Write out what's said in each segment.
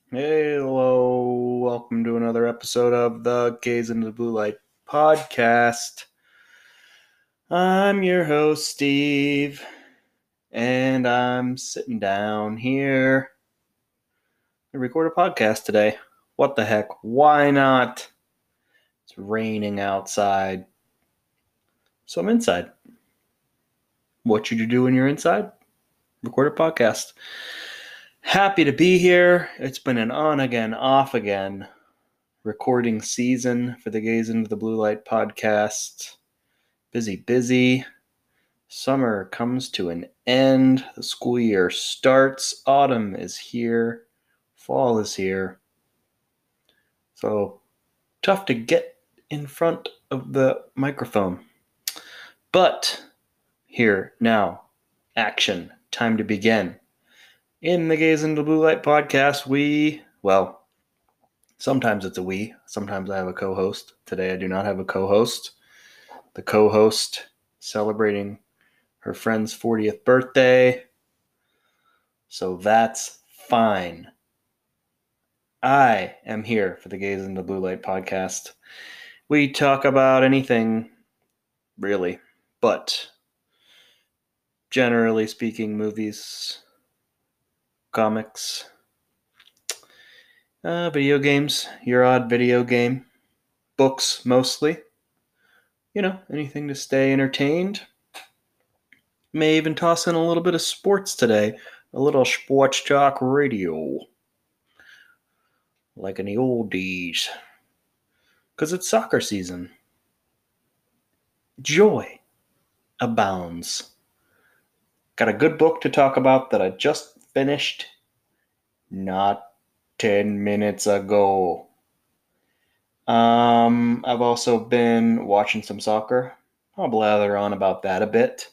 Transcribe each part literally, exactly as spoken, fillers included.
Hey, hello. Welcome to another episode of the Gaze into the Blue Light podcast. I'm your host, Steve, and I'm sitting down here to record a podcast today. What the heck? Why not? It's raining outside, so I'm inside. What should you do when you're inside? Record a podcast. Happy to be here. It's been an on again, off again recording season for the Gaze into the Blue Light podcast. Busy, busy. Summer comes to an end. The school year starts. Autumn is here. Fall is here. So tough to get in front of the microphone. But here, now, action. Time to begin. In the Gaze into the Blue Light podcast, we, well, sometimes it's a we. Sometimes I have a co-host. Today I do not have a co-host. The co-host celebrating her friend's fortieth birthday. So that's fine. I am here for the Gaze into the Blue Light podcast. We talk about anything, really, but generally speaking, movies, comics, uh, video games, your odd video game, books mostly. You know, anything to stay entertained. May even toss in a little bit of sports today. A little sports talk radio. Like in the old days. Because it's soccer season. Joy abounds. Got a good book to talk about that I just finished not ten minutes ago. Um, I've also been watching some soccer. I'll blather on about that a bit.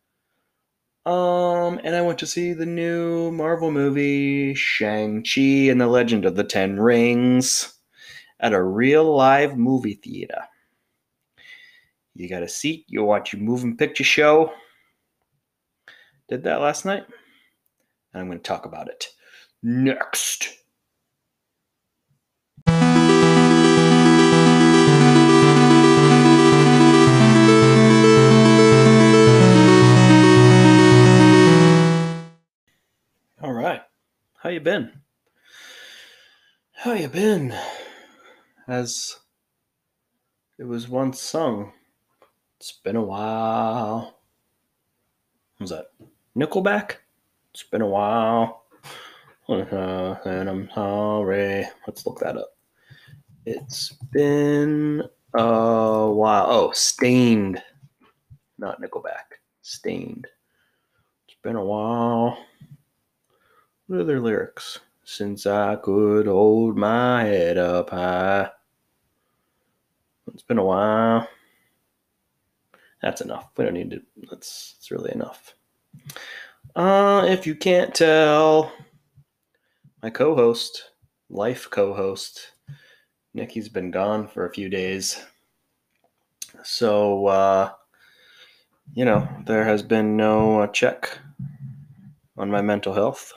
Um, and I went to see the new Marvel movie, Shang-Chi and the Legend of the Ten Rings, at a real live movie theater. You got a seat, you watch your moving picture show. Did that last night, and I'm going to talk about it next. All right, how you been? How you been? As it was once sung, it's been a while. What was that? Nickelback? It's been a while. Uh, and I'm sorry. Let's look that up. It's been a while. Oh, Stained. Not Nickelback. Stained. It's been a while. What are their lyrics? Since I could hold my head up high. It's been a while. That's enough. We don't need to. That's, that's really enough. Uh, if you can't tell, my co-host, life co-host, Nikki's been gone for a few days. So, uh, you know, there has been no uh, check on my mental health.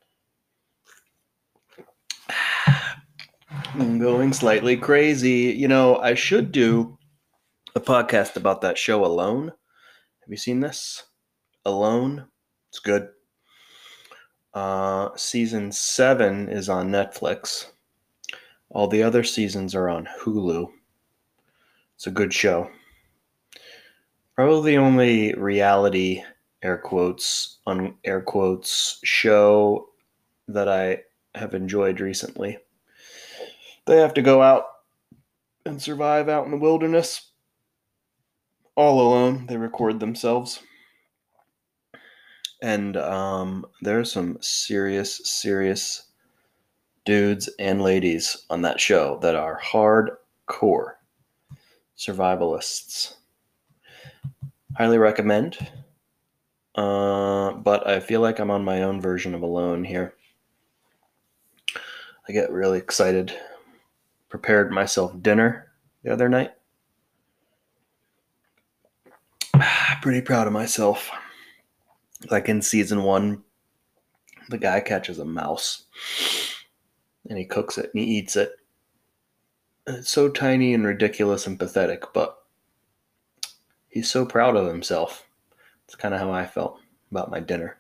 I'm going slightly crazy. You know, I should do a podcast about that show Alone. Have you seen this? Alone? It's good. Uh, season seven is on Netflix. All the other seasons are on Hulu. It's a good show. Probably the only reality, air quotes, on air quotes, show that I have enjoyed recently. They have to go out and survive out in the wilderness. All alone. They record themselves. And um, there are some serious, serious dudes and ladies on that show that are hardcore survivalists. Highly recommend. Uh, but I feel like I'm on my own version of Alone here. I get really excited. Prepared myself dinner the other night. Pretty proud of myself. Like in season one, the guy catches a mouse. and he cooks it and he eats it. And it's so tiny and ridiculous and pathetic, but he's so proud of himself. It's kind of how I felt about my dinner.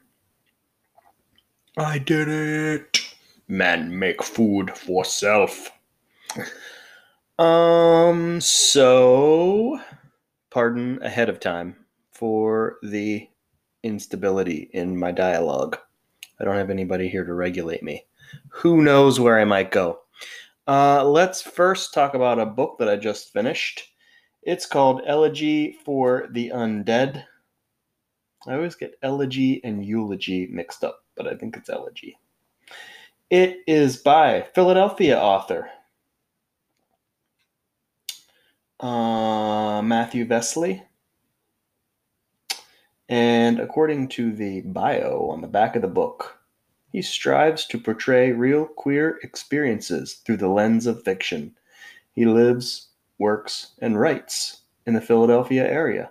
I did it. Man, make food for self. Um, so, pardon ahead of time for the instability in my dialogue. I don't have anybody here to regulate me. Who knows where I might go? Uh, let's first talk about a book that I just finished. It's called Elegy for the Undead. I always get elegy and eulogy mixed up, but I think it's elegy. It is by Philadelphia author uh, Matthew Vesely. And according to the bio on the back of the book, he strives to portray real queer experiences through the lens of fiction. He lives, works, and writes in the Philadelphia area.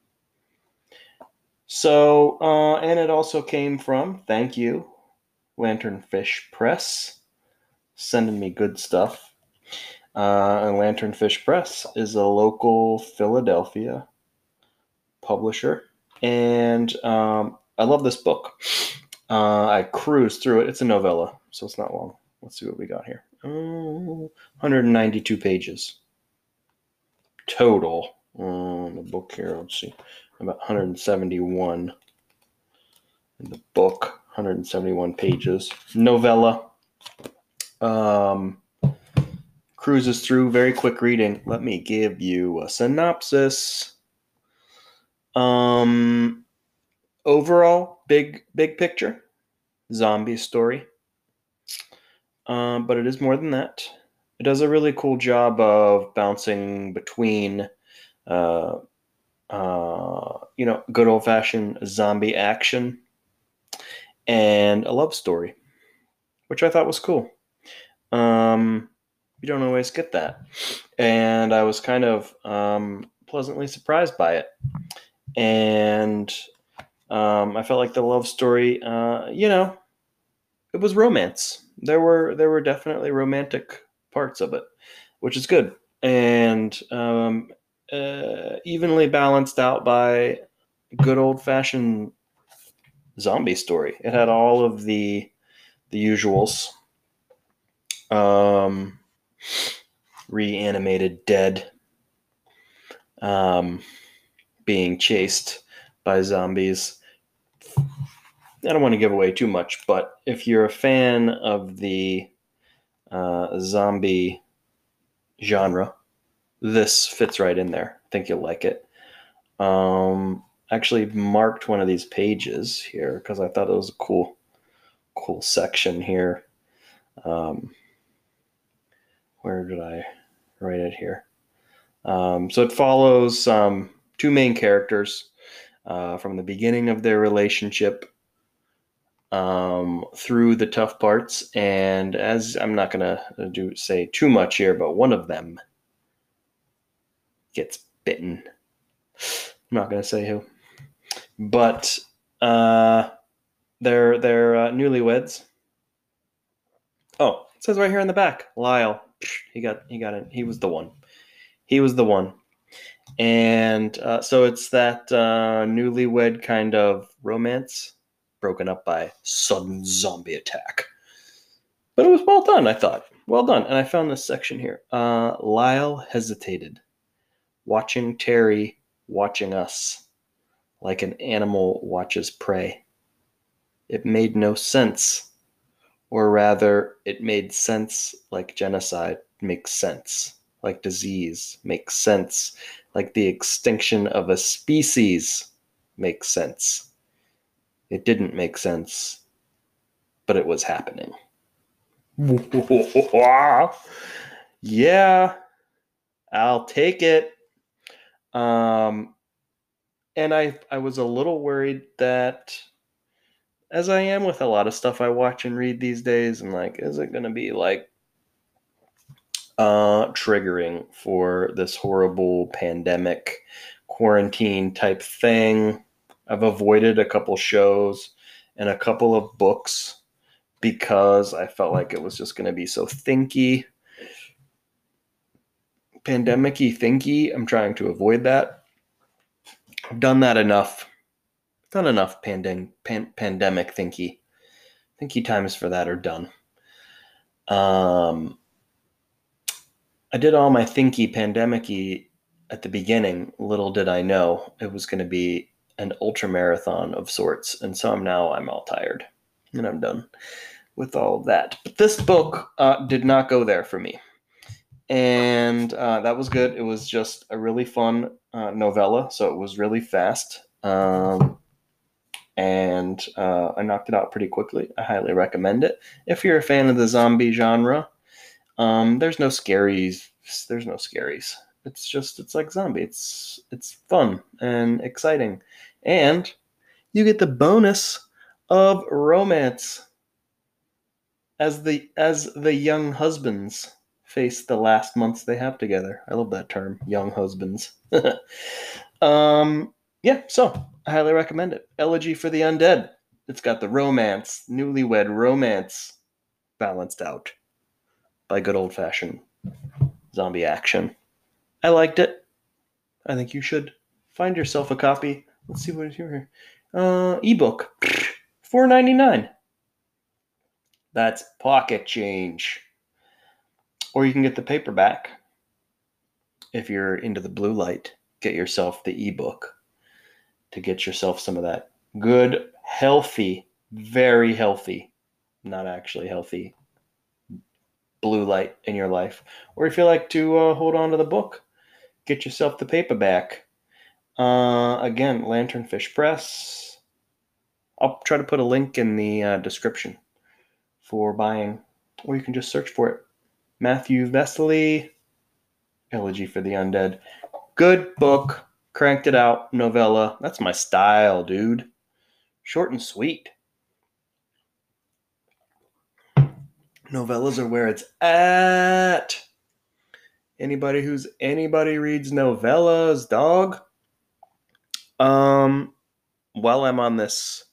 So, uh, and it also came from, thank you, Lanternfish Press, sending me good stuff. Uh, and Lanternfish Press is a local Philadelphia publisher. And um, I love this book. Uh, I cruised through it. It's a novella, so it's not long. Let's see what we got here. Oh, one hundred ninety-two pages total. Um, the book here, let's see. About one hundred seventy-one in the book. one hundred seventy-one pages. Novella. Um, cruises through, very quick reading. Let me give you a synopsis. Um, overall, big big picture, zombie story. Um, but it is more than that. It does a really cool job of bouncing between, uh, uh, you know, good old fashioned zombie action and a love story, which I thought was cool. Um, you don't always get that, and I was kind of um, pleasantly surprised by it. And um, I felt like the love story, uh, you know, it was romance. There were there were definitely romantic parts of it, which is good, and um, uh, evenly balanced out by good old fashioned zombie story. It had all of the the usuals. Um, reanimated dead, um, being chased by zombies. I don't want to give away too much, but if you're a fan of the uh, zombie genre, this fits right in there. I think you'll like it. Um, actually marked one of these pages here because I thought it was a cool, cool section here. Um, where did I write it here? Um, so it follows um, two main characters uh, from the beginning of their relationship um, through the tough parts. And as I'm not going to do say too much here, but one of them gets bitten. I'm not going to say who, but uh, they're they're uh, newlyweds. Oh, it says right here in the back, Lyle. He got he got it. He was the one. He was the one. And uh, so it's that uh, newlywed kind of romance broken up by sudden zombie attack. But it was well done, I thought. Well done. And I found this section here. Uh, Lyle hesitated, watching Terry watching us like an animal watches prey. It made no sense. Or rather, it made sense like genocide makes sense, like disease makes sense, like the extinction of a species makes sense. It didn't make sense, but it was happening. Yeah, I'll take it. Um, and I, I was a little worried that, as I am with a lot of stuff I watch and read these days, I'm like, is it going to be like uh, triggering for this horrible pandemic quarantine type thing? I've avoided a couple shows and a couple of books because I felt like it was just going to be so thinky, pandemic-y, thinky. I'm trying to avoid that. I've done that enough. Done enough pandem- pan- pandemic thinky. Thinky times for that are done. Um, I did all my thinky pandemic-y at the beginning. Little did I know it was going to be an ultra marathon of sorts, and so I'm now I'm all tired, and I'm done with all of that. But this book uh, did not go there for me, and uh, that was good. It was just a really fun uh, novella, so it was really fast, um, and uh, I knocked it out pretty quickly. I highly recommend it if you're a fan of the zombie genre. Um, there's no scaries. There's no scaries. It's just it's like zombie. It's it's fun and exciting, and you get the bonus of romance as the as the young husbands face the last months they have together. I love that term, young husbands. um, yeah, so I highly recommend it. Elegy for the Undead. It's got the romance, newlywed romance, balanced out by good old fashioned zombie action. I liked it. I think you should find yourself a copy. Let's see what is here. Uh, ebook, four ninety-nine. That's pocket change. Or you can get the paperback. If you're into the blue light, get yourself the ebook to get yourself some of that good, healthy, very healthy, not actually healthy blue light in your life. Or if you like to uh, hold on to the book, get yourself the paperback. Uh, again, Lanternfish Press. I'll try to put a link in the uh, description for buying, or you can just search for it. Matthew Vesely, Elegy for the Undead. Good book. Cranked it out. Novella. That's my style, dude. Short and sweet. Novellas are where it's at. Anybody who's anybody reads novellas, dog. Um, while I'm on this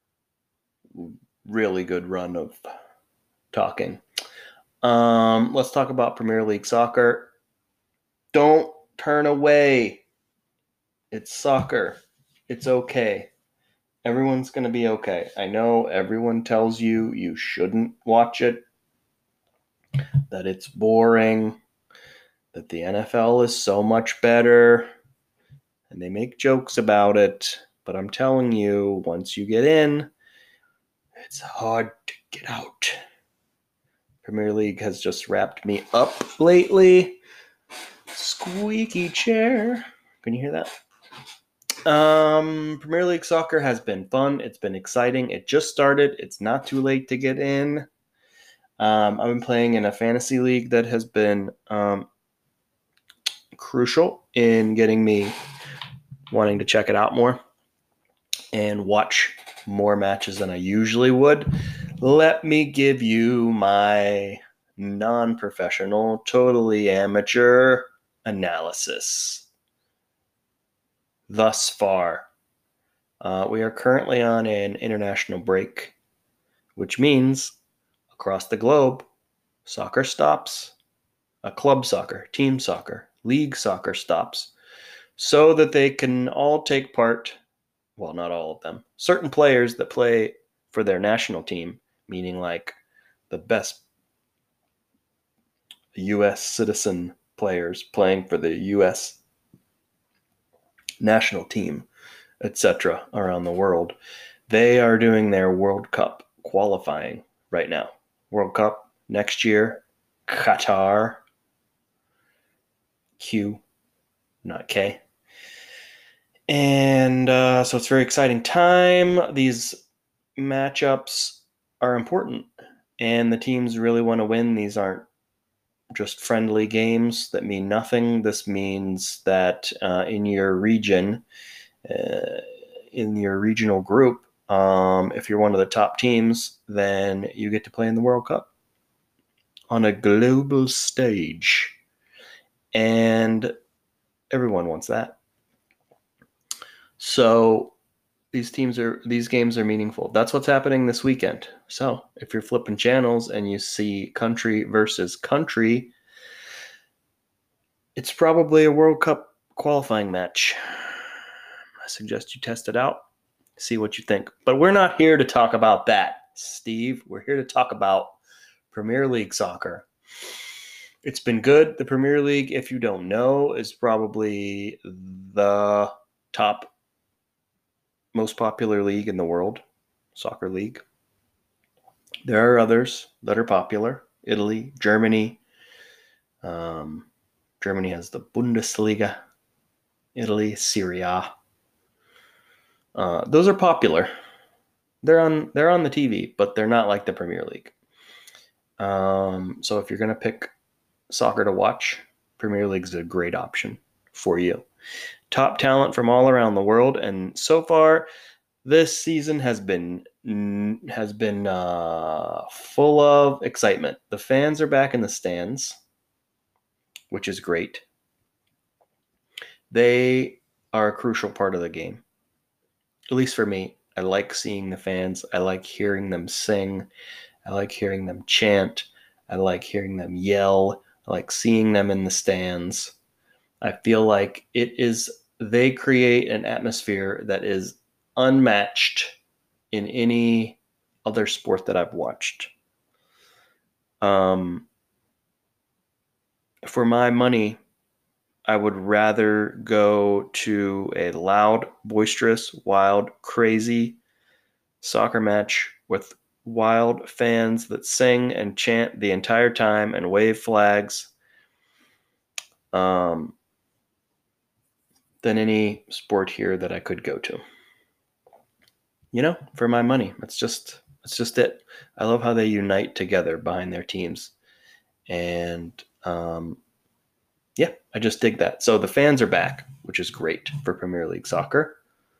really good run of talking, um, let's talk about Premier League soccer. Don't turn away. It's soccer. It's okay. Everyone's going to be okay. I know everyone tells you you shouldn't watch it, that it's boring, that the N F L is so much better, and they make jokes about it. But I'm telling you, once you get in, it's hard to get out. Premier League has just wrapped me up lately. Squeaky chair. Can you hear that? Um, Premier League soccer has been fun. It's been exciting. It just started. It's not too late to get in. Um, I've been playing in a fantasy league that has been um, crucial in getting me wanting to check it out more and watch more matches than I usually would. Let me give you my non-professional, totally amateur analysis. Thus far, uh, we are currently on an international break, which means across the globe, soccer stops, a club soccer, team soccer, league soccer stops, so that they can all take part, well, not all of them, certain players that play for their national team, meaning like the best U S citizen players playing for the U S national team, et cetera, around the world. They are doing their World Cup qualifying right now. World Cup next year, Qatar, Q, not K. And uh, so it's a very exciting time. These matchups are important, and the teams really want to win. These aren't just friendly games that mean nothing. This means that uh, in your region, uh, in your regional group, um, if you're one of the top teams, then you get to play in the World Cup on a global stage. And everyone wants that. So these teams are these games are meaningful. That's what's happening this weekend. So if you're flipping channels and you see country versus country, it's probably a World Cup qualifying match. I suggest you test it out, see what you think. But we're not here to talk about that, Steve. We're here to talk about Premier League soccer. It's been good. The Premier League, if you don't know, is probably the top most popular league in the world, soccer league. There are others that are popular. Italy, Germany. Um, Germany has the Bundesliga. Italy, Serie A. Uh, those are popular. They're on they're on the T V, but they're not like the Premier League. Um, so if you're going to pick soccer to watch, Premier League is a great option for you. Top talent from all around the world, and so far this season has been has been uh, full of excitement. The fans are back in the stands, which is great. They are a crucial part of the game. At least for me, I like seeing the fans. I like hearing them sing. I like hearing them chant. I like hearing them yell. I like seeing them in the stands. I feel like it is, they create an atmosphere that is unmatched in any other sport that I've watched. Um, for my money, I would rather go to a loud, boisterous, wild, crazy soccer match with wild fans that sing and chant the entire time and wave flags um, than any sport here that I could go to. You know, for my money, that's just that's just it. I love how they unite together behind their teams, and um, yeah, I just dig that. So the fans are back, which is great for Premier League soccer.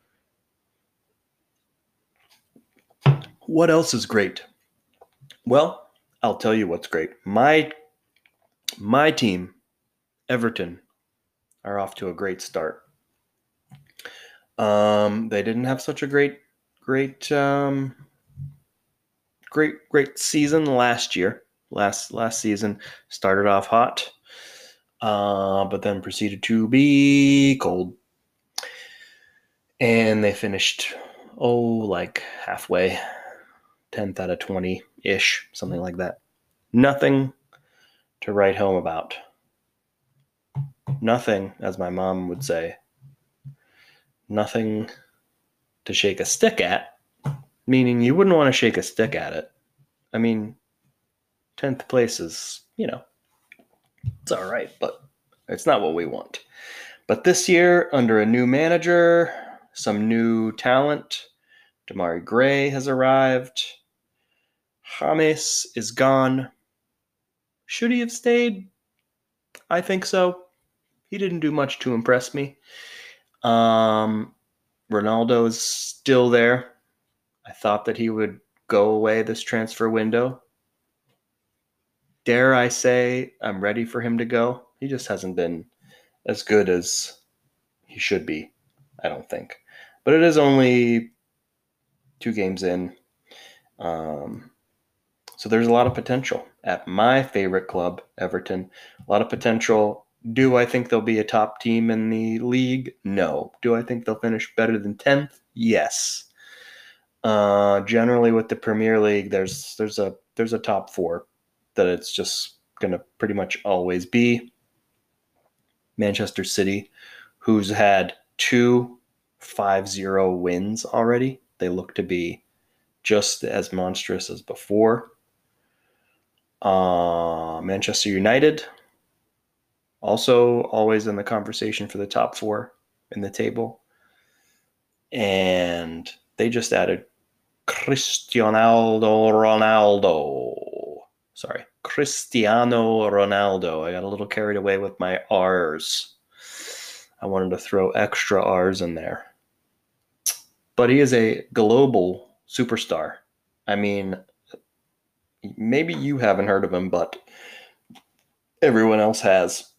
What else is great? Well, I'll tell you what's great. My my team, Everton, are off to a great start. Um, they didn't have such a great, great, um, great, great season last year. Last last season started off hot, uh, but then proceeded to be cold, and they finished oh like halfway, tenth out of twenty ish, something like that. Nothing to write home about. Nothing, as my mom would say. Nothing to shake a stick at, meaning you wouldn't want to shake a stick at it. I mean, tenth place is, you know, it's all right, but it's not what we want. But this year, under a new manager, some new talent, Demarai Gray has arrived. James is gone. Should he have stayed? I think so. He didn't do much to impress me. Um, Ronaldo is still there. I thought that he would go away this transfer window. Dare I say I'm ready for him to go? He just hasn't been as good as he should be, I don't think. But it is only two games in. Um, so there's a lot of potential at my favorite club, Everton. A lot of potential. Do I think they'll be a top team in the league? No. Do I think they'll finish better than tenth? Yes. Uh, generally, with the Premier League, there's there's a there's a top four that it's just going to pretty much always be. Manchester City, who's had two five zero wins already. They look to be just as monstrous as before. Uh, Manchester United, also always in the conversation for the top four in the table. And they just added Cristiano Ronaldo. Sorry, Cristiano Ronaldo. I got a little carried away with my R's. I wanted to throw extra R's in there. But he is a global superstar. I mean, maybe you haven't heard of him, but everyone else has.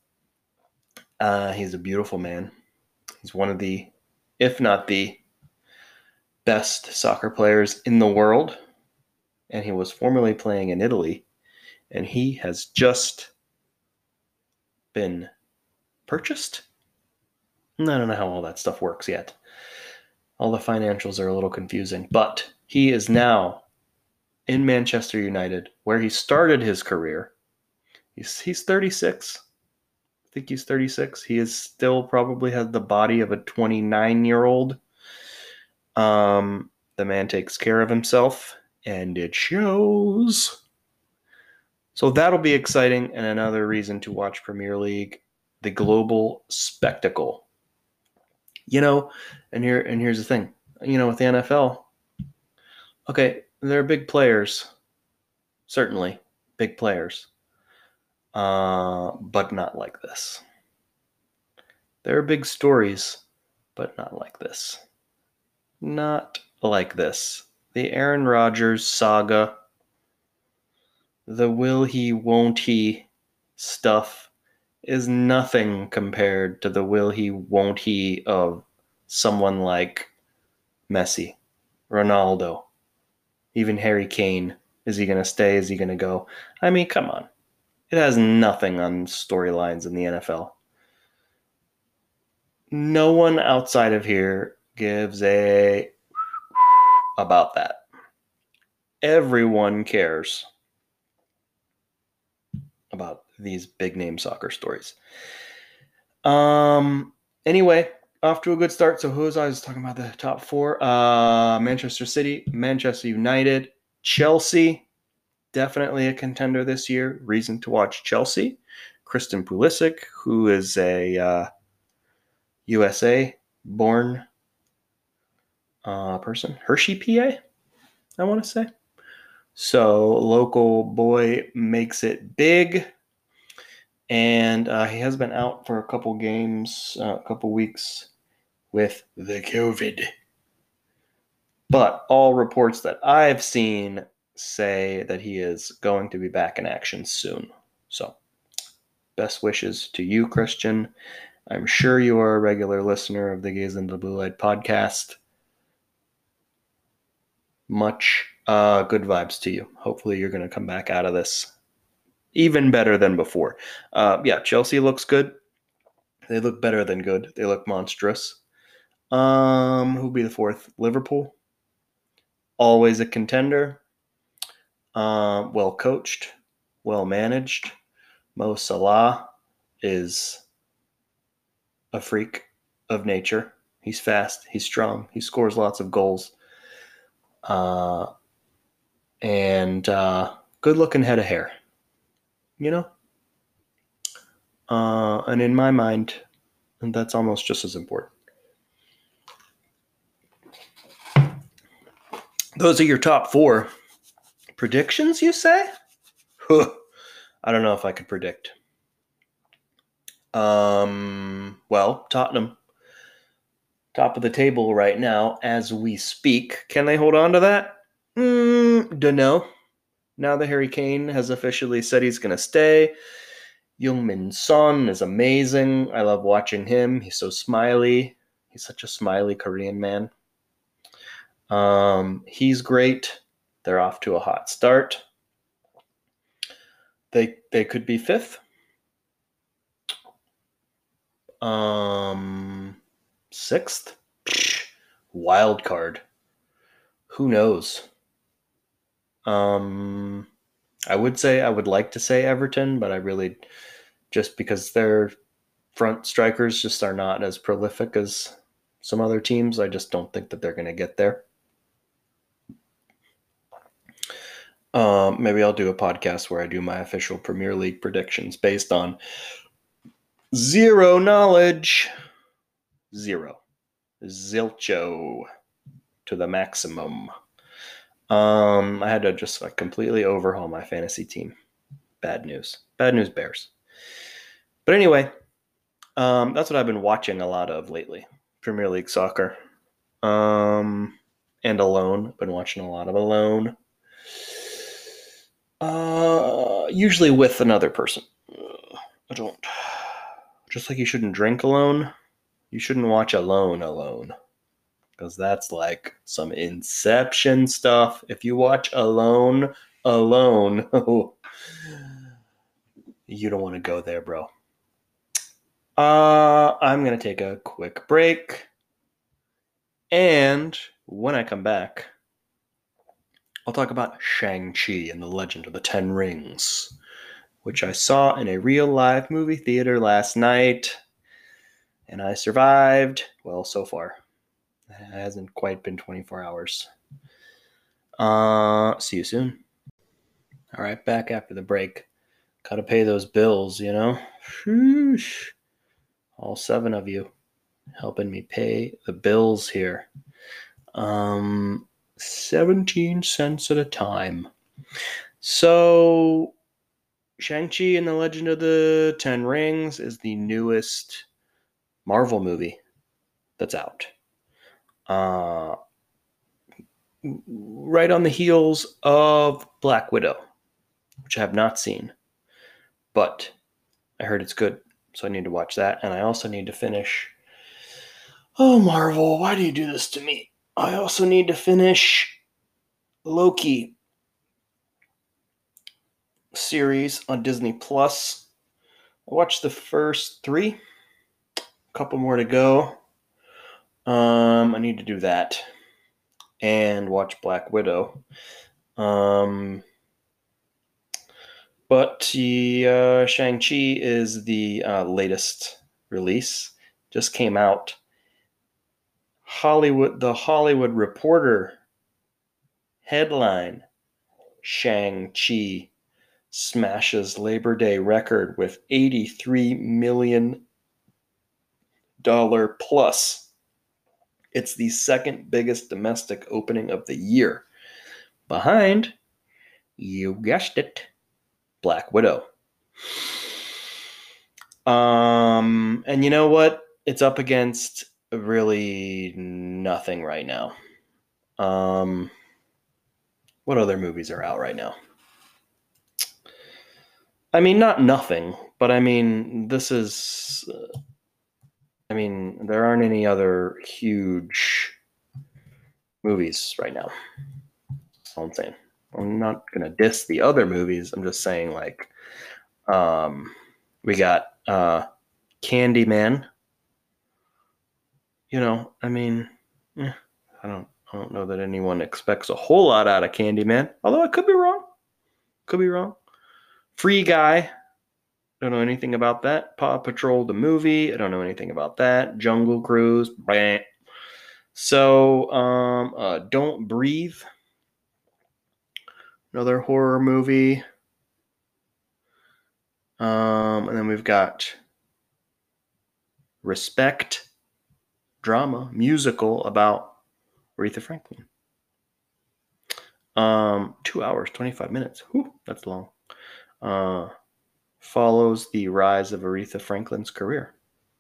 Uh, he's a beautiful man. He's one of the, if not the, best soccer players in the world, and he was formerly playing in Italy, and he has just been purchased. I don't know how all that stuff works yet. All the financials are a little confusing, but he is now in Manchester United, where he started his career. He's he's thirty-six. I think he's thirty-six. He is still probably has the body of a twenty-nine-year-old. Um, the man takes care of himself, and it shows. So that'll be exciting, and another reason to watch Premier League, the global spectacle. You know, and here and here's the thing. You know, with the N F L, okay, they're big players, certainly big players, uh, but not like this. There are big stories, but not like this. Not like this. The Aaron Rodgers saga, the will he, won't he stuff is nothing compared to the will he, won't he of someone like Messi, Ronaldo, even Harry Kane. Is he going to stay? Is he going to go? I mean, come on. It has nothing on storylines in the N F L. No one outside of here gives a about that. Everyone cares about these big name soccer stories. Um. Anyway, off to a good start. So who was I was talking about the top four? Uh, Manchester City, Manchester United, Chelsea. Definitely a contender this year. Reason to watch Chelsea. Christian Pulisic, who is a uh, U S A-born uh, person. Hershey, P A, I want to say. So local boy makes it big. And uh, he has been out for a couple games, uh, a couple weeks with the COVID. But all reports that I've seen say that he is going to be back in action soon. So best wishes to you, Christian. I'm sure you are a regular listener of the Gaze into the Blue Light podcast. Much uh, good vibes to you. Hopefully you're going to come back out of this even better than before. Uh, yeah, Chelsea looks good. They look better than good. They look monstrous. Um, who'll be the fourth? Liverpool. Always a contender. Uh, well coached. Well managed. Mo Salah is a freak of nature. He's fast. He's strong. He scores lots of goals. Uh, and uh, good-looking head of hair. You know? Uh, and in my mind, that's almost just as important. Those are your top four predictions, you say? Huh. I don't know if I could predict. Um, well, Tottenham, top of the table right now as we speak. Can they hold on to that? Mm, don't know. Now that Harry Kane has officially said he's going to stay. Heung-min Son is amazing. I love watching him. He's so smiley. He's such a smiley Korean man. Um, he's great. They're off to a hot start. They they could be fifth. Um, sixth. Wild card. Who knows? Um, I would say I would like to say Everton, but I really just because their front strikers just are not as prolific as some other teams. I just don't think that they're going to get there. Um, maybe I'll do a podcast where I do my official Premier League predictions based on zero knowledge. Zero. Zilcho to the maximum. Um, I had to just like completely overhaul my fantasy team. Bad news. Bad news Bears. But anyway, um, that's what I've been watching a lot of lately. Premier League soccer. Um, and Alone. Been watching a lot of Alone. Uh, usually with another person. Uh, I don't. Just like you shouldn't drink alone, you shouldn't watch Alone alone. because that's like some Inception stuff. If you watch Alone, Alone, you don't want to go there, bro. Uh, I'm going to take a quick break. And when I come back, I'll talk about Shang-Chi and the Legend of the Ten Rings, which I saw in a real live movie theater last night. And I survived. Well, so far. It hasn't quite been twenty-four hours. Uh, see you soon. All right, back after the break. Gotta pay those bills, you know? Sheesh. All seven of you helping me pay the bills here. Um, seventeen cents at a time. So, Shang-Chi and the Legend of the Ten Rings is the newest Marvel movie that's out. Uh, right on the heels of Black Widow, which I have not seen. But I heard it's good, so I need to watch that. And I also need to finish... Oh, Marvel, why do you do this to me? I also need to finish Loki series on Disney Plus. I watched the first three. A couple more to go. Um, I need to do that. And watch Black Widow. Um, but the uh, Shang-Chi is the uh, latest release. Just came out. Hollywood, the Hollywood Reporter headline: Shang-Chi smashes Labor Day record with eighty-three million dollars plus. It's the second biggest domestic opening of the year, behind, you guessed it, Black Widow. Um, and you know what? It's up against really nothing right now. Um, what other movies are out right now? I mean, not nothing, but I mean, this is... Uh, I mean, there aren't any other huge movies right now. That's all I'm saying. I'm not going to diss the other movies. I'm just saying, like, um, we got uh, Candyman. You know, I mean, eh, I don't, I don't know that anyone expects a whole lot out of Candyman. Although I could be wrong. Could be wrong. Free Guy. Don't know anything about that. Paw Patrol the movie. I don't know anything about that. Jungle Cruise. Blah. So, um, uh, Don't Breathe. Another horror movie. Um, and then we've got Respect, drama, musical about Aretha Franklin. Um, two hours, twenty-five minutes. Whew, that's long. Uh, follows the rise of Aretha Franklin's career.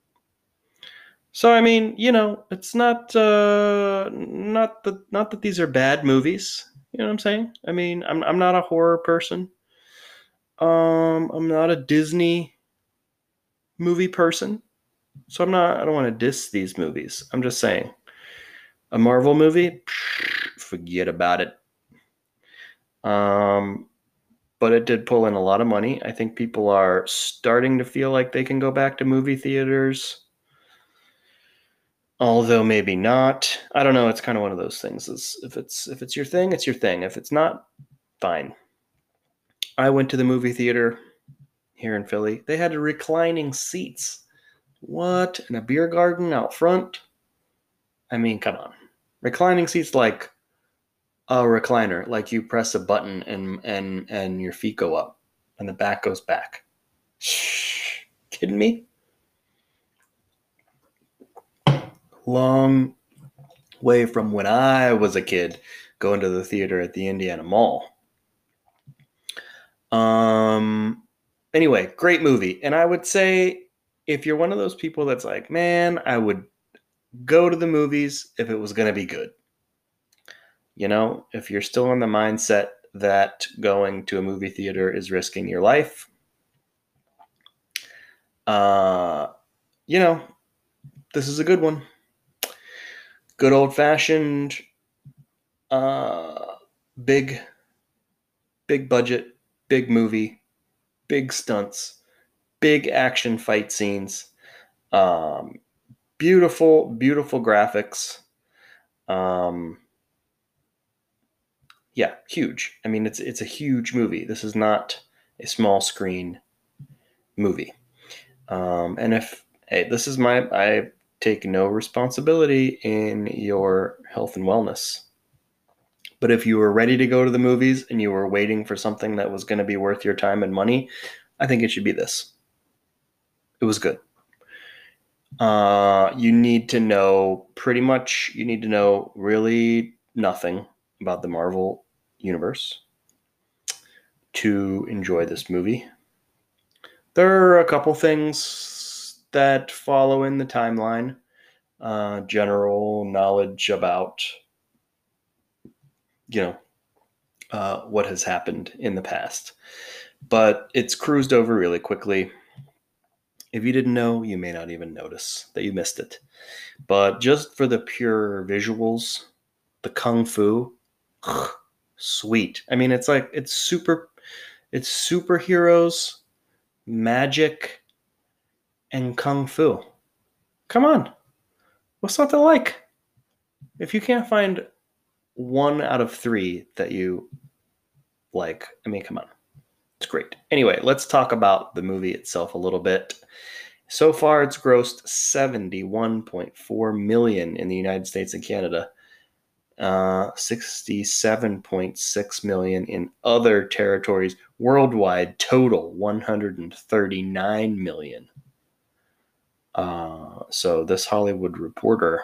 So I mean, you know, it's not uh, not that not that these are bad movies. You know what I'm saying? I mean, I'm I'm not a horror person. Um, I'm not a Disney movie person, so I'm not. I don't want to diss these movies. I'm just saying, a Marvel movie, forget about it. Um, but it did pull in a lot of money. I think people are starting to feel like they can go back to movie theaters. Although maybe not. I don't know. It's kind of one of those things. Is if it's if it's your thing, it's your thing. If it's not, fine. I went to the movie theater here in Philly. They had reclining seats. What? In a beer garden out front? I mean, come on. Reclining seats like a recliner, like you press a button and and and your feet go up and the back goes back. Shh. Kidding me? Long way from when I was a kid going to the theater at the Indiana Mall. Um, anyway, great movie. And I would say if you're one of those people that's like, man, I would go to the movies if it was going to be good. You know, if you're still in the mindset that going to a movie theater is risking your life, uh, you know, this is a good one. good old-fashioned uh, big, big budget, big movie, big stunts, big action fight scenes, um, beautiful, beautiful graphics. Um, yeah, huge. I mean, it's it's a huge movie. This is not a small screen movie. Um, and if hey, this is my, I take no responsibility in your health and wellness. But if you were ready to go to the movies and you were waiting for something that was going to be worth your time and money, I think it should be this. It was good. Uh, you need to know pretty much, you need to know really nothing about the Marvel universe to enjoy this movie. There are a couple things that follow in the timeline. Uh, general knowledge about, you know, uh, what has happened in the past. But it's cruised over really quickly. If you didn't know, you may not even notice that you missed it. But just for the pure visuals, the kung fu, sweet. I mean, it's like, it's super, it's superheroes, magic, and kung fu. Come on. What's not to like? If you can't find one out of three that you like, I mean, come on. It's great. Anyway, let's talk about the movie itself a little bit. So far, it's grossed seventy-one point four million dollars in the United States and Canada, uh, sixty-seven point six million dollars in other territories. Worldwide, total one hundred thirty-nine million dollars. Uh, so this Hollywood Reporter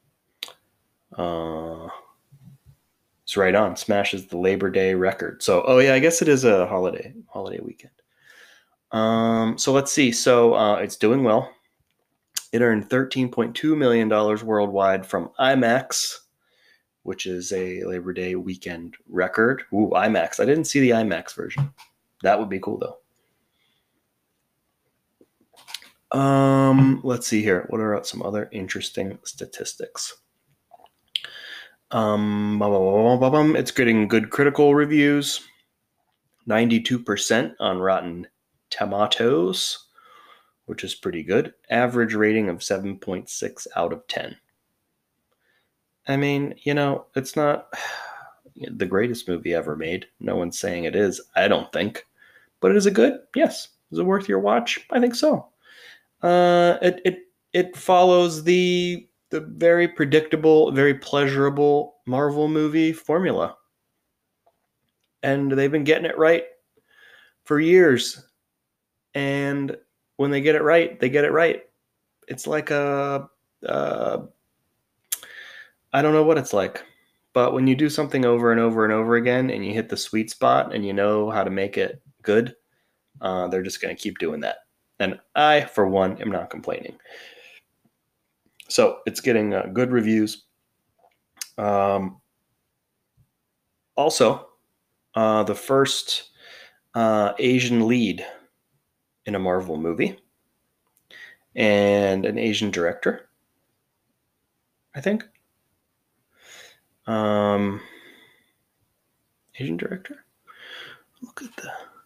uh, is right on, smashes the Labor Day record. So, oh yeah, I guess it is a holiday holiday weekend. Um, so let's see. So uh, it's doing well. It earned thirteen point two million dollars worldwide from IMAX, which is a Labor Day weekend record. Ooh, IMAX. I didn't see the IMAX version. That would be cool, though. Um, let's see here. What are some other interesting statistics? Um, it's getting good critical reviews. ninety-two percent on Rotten Tomatoes, which is pretty good. Average rating of seven point six out of ten. I mean, you know, it's not the greatest movie ever made. No one's saying it is, I don't think. But is it good? Yes. Is it worth your watch? I think so. Uh, it it it follows the the very predictable, very pleasurable Marvel movie formula. And they've been getting it right for years. And when they get it right, they get it right. It's like a, uh, I don't know what it's like, but when you do something over and over and over again and you hit the sweet spot and you know how to make it good, uh, they're just going to keep doing that. And I, for one, am not complaining. So it's getting uh, good reviews. Um, also, uh, the first uh, Asian lead in a Marvel movie and an Asian director, I think. Um, Asian director? Look at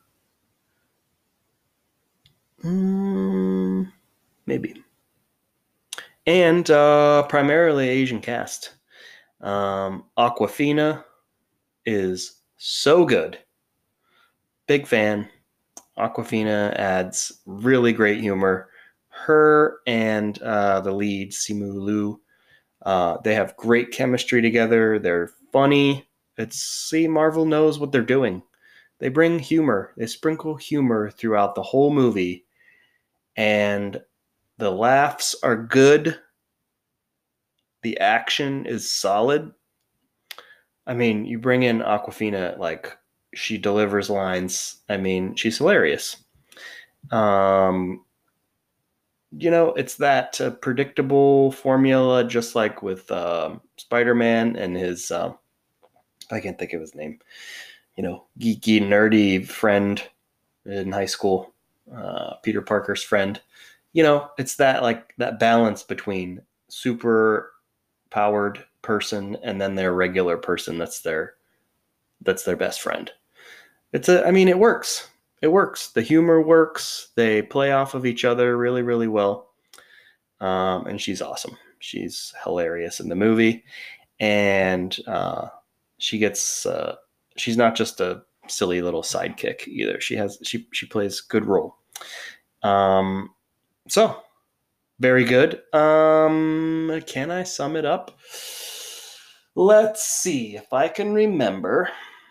the... Mm, maybe. And uh, primarily Asian cast. Um, Awkwafina is so good. Big fan. Awkwafina adds really great humor. Her and uh, the lead, Simu Liu, uh, they have great chemistry together. They're funny. It's, see, Marvel knows what they're doing. They bring humor. They sprinkle humor throughout the whole movie. And the laughs are good. The action is solid. I mean, you bring in Awkwafina, like, she delivers lines. I mean, she's hilarious. Um, you know, it's that uh, predictable formula, just like with um, Spider-Man and his, uh, I can't think of his name, you know, geeky, nerdy friend in high school, uh, Peter Parker's friend. You know, it's that, like, that balance between super powered person and then their regular person that's their that's their best friend. It's a I mean it works. It works. The humor works. They play off of each other really, really well. Um, and she's awesome. She's hilarious in the movie. And uh, she gets uh, she's not just a silly little sidekick either. She has she she plays good role. Um, so very good. Um, can I sum it up? Let's see if I can remember.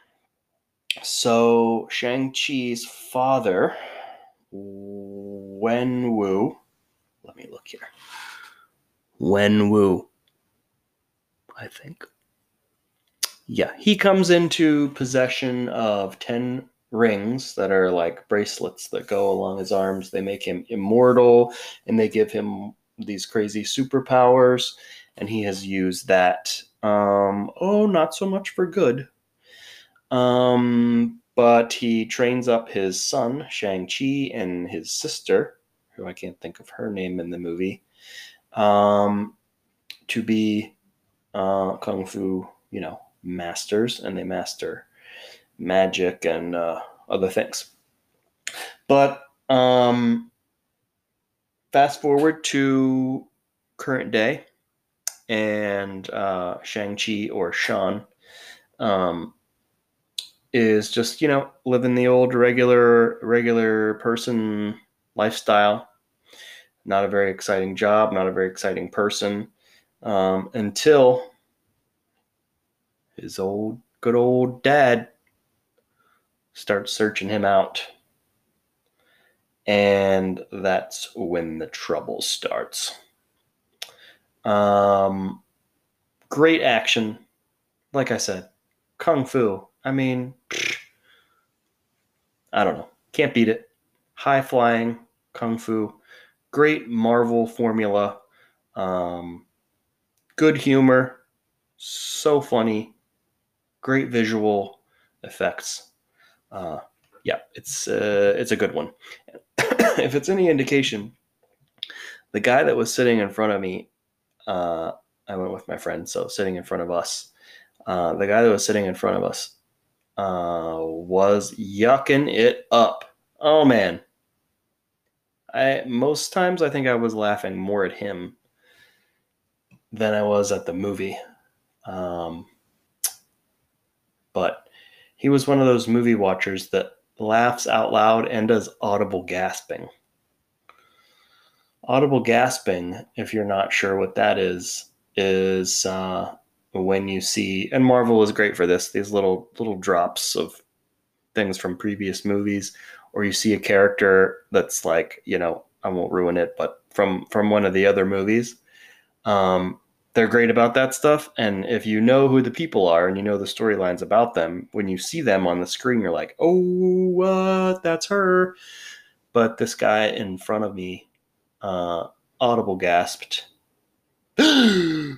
So Shang-Chi's father, Wenwu. Let me look here. Wenwu, I think. Yeah, he comes into possession of ten rings that are like bracelets that go along his arms. They make him immortal, and they give him these crazy superpowers, and he has used that, um, oh, not so much for good. Um, but he trains up his son, Shang-Chi, and his sister, who I can't think of her name in the movie, um, to be uh, kung fu, you know, masters, and they master magic and uh, other things. But um, fast forward to current day, and uh, Shang-Chi, or Sean, um, is just, you know, living the old regular regular person lifestyle. Not a very exciting job, not a very exciting person, um, until his old, good old dad starts searching him out. And that's when the trouble starts. Um, great action. Like I said, kung fu. I mean, I don't know. Can't beat it. High flying, kung fu. Great Marvel formula. Um, good humor. So funny. Great visual effects. Uh, yeah, it's uh, it's a good one. If it's any indication, the guy that was sitting in front of me, uh, I went with my friend, so sitting in front of us, uh, the guy that was sitting in front of us uh, was yucking it up. Oh man, I most times I think I was laughing more at him than I was at the movie. Um, but he was one of those movie watchers that laughs out loud and does audible gasping. Audible gasping, if you're not sure what that is, is uh, when you see, and Marvel is great for this, these little little drops of things from previous movies, or you see a character that's like, you know, I won't ruin it, but from from one of the other movies. Um, they're great about that stuff. And if you know who the people are and you know the storylines about them, when you see them on the screen, you're like, oh, what? That's her. But this guy in front of me, uh, audible gasped when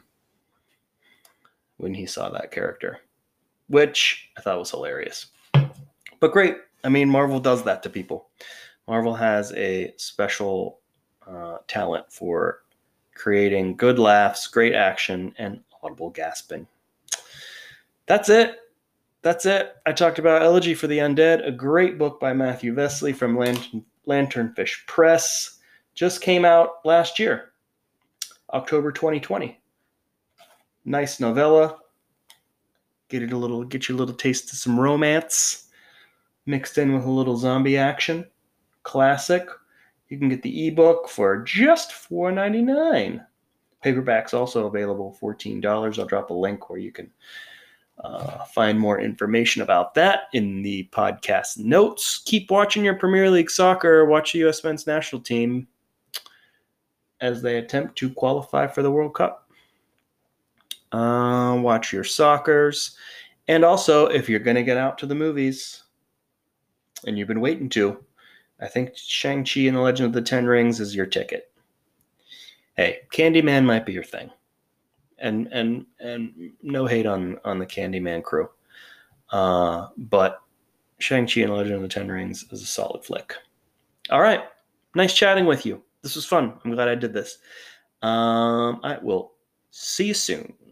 he saw that character, which I thought was hilarious. But great. I mean, Marvel does that to people. Marvel has a special uh, talent for creating good laughs, great action, and audible gasping. That's it. That's it. I talked about Elegy for the Undead, a great book by Matthew Vesely from Lantern, Lanternfish Press. Just came out last year, October twenty twenty. Nice novella. Get it a little, get you a little taste of some romance mixed in with a little zombie action. Classic. You can get the ebook for just four dollars and ninety-nine cents. Paperback's also available, fourteen dollars. I'll drop a link where you can uh, find more information about that in the podcast notes. Keep watching your Premier League soccer. Watch the U S men's national team as they attempt to qualify for the World Cup. Uh, watch your soccers. And also, if you're going to get out to the movies, and you've been waiting to, I think Shang-Chi and the Legend of the Ten Rings is your ticket. Hey, Candyman might be your thing. And and and no hate on, on the Candyman crew. Uh, but Shang-Chi and the Legend of the Ten Rings is a solid flick. All right. Nice chatting with you. This was fun. I'm glad I did this. Um, I will See you soon.